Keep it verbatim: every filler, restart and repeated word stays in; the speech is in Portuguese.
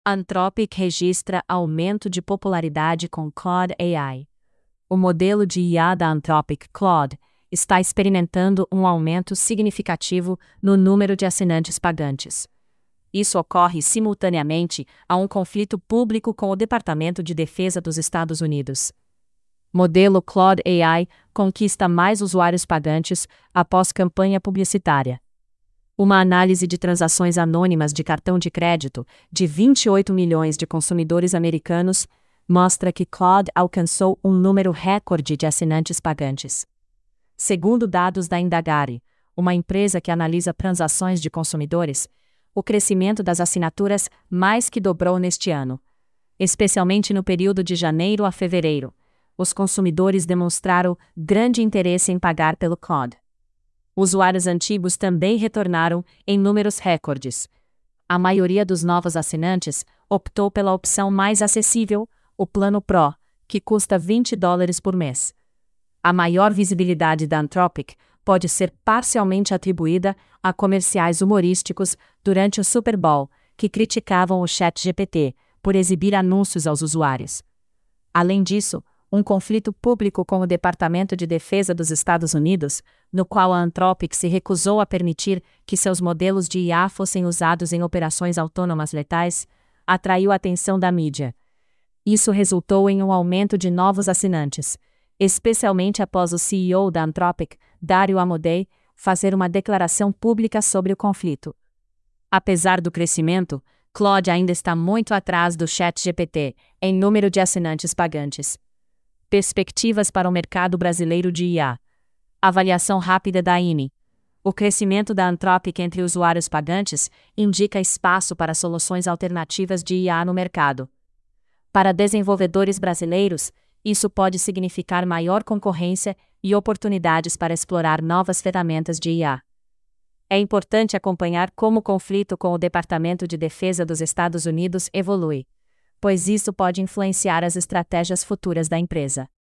Anthropic registra aumento de popularidade com Claude A I. O modelo de I A da Anthropic, Claude, está experimentando um aumento significativo no número de assinantes pagantes. Isso ocorre simultaneamente a um conflito público com o Departamento de Defesa dos Estados Unidos. Modelo Claude A I conquista mais usuários pagantes após campanha publicitária. Uma análise de transações anônimas de cartão de crédito de vinte e oito milhões de consumidores americanos mostra que Claude alcançou um número recorde de assinantes pagantes. Segundo dados da Indagare, uma empresa que analisa transações de consumidores, o crescimento das assinaturas mais que dobrou neste ano. Especialmente no período de janeiro a fevereiro, os consumidores demonstraram grande interesse em pagar pelo Claude. Usuários antigos também retornaram em números recordes. A maioria dos novos assinantes optou pela opção mais acessível, o Plano Pro, que custa vinte dólares por mês. A maior visibilidade da Anthropic pode ser parcialmente atribuída a comerciais humorísticos durante o Super Bowl, que criticavam o ChatGPT por exibir anúncios aos usuários. Além disso, um conflito público com o Departamento de Defesa dos Estados Unidos, no qual a Anthropic se recusou a permitir que seus modelos de I A fossem usados em operações autônomas letais, atraiu a atenção da mídia. Isso resultou em um aumento de novos assinantes, especialmente após o C E O da Anthropic, Dario Amodei, fazer uma declaração pública sobre o conflito. Apesar do crescimento, Claude ainda está muito atrás do ChatGPT em número de assinantes pagantes. Perspectivas para o mercado brasileiro de I A. Avaliação rápida da I N E. O crescimento da Anthropic entre usuários pagantes indica espaço para soluções alternativas de I A no mercado. Para desenvolvedores brasileiros, isso pode significar maior concorrência e oportunidades para explorar novas ferramentas de I A. É importante acompanhar como o conflito com o Departamento de Defesa dos Estados Unidos evolui, pois isso pode influenciar as estratégias futuras da empresa.